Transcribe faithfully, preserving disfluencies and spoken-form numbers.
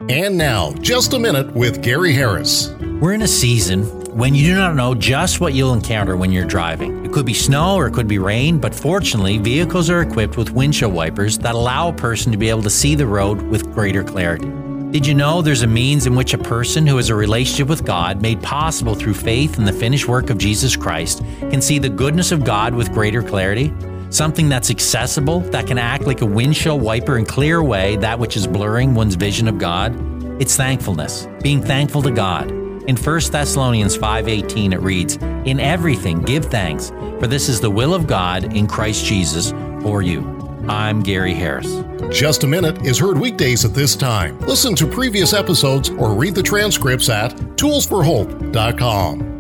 And now, Just a Minute with Gary Harris. We're in a season when you do not know just what you'll encounter when you're driving. It could be snow or it could be rain, but fortunately, vehicles are equipped with windshield wipers that allow a person to be able to see the road with greater clarity. Did you know there's a means in which a person who has a relationship with God, made possible through faith in the finished work of Jesus Christ, can see the goodness of God with greater clarity? Something that's accessible, that can act like a windshield wiper and clear away that which is blurring one's vision of God? It's thankfulness, being thankful to God. In First Thessalonians five eighteen it reads, "In everything give thanks, for this is the will of God in Christ Jesus for you." I'm Gary Harris. Just a Minute is heard weekdays at this time. Listen to previous episodes or read the transcripts at tools for hope dot com.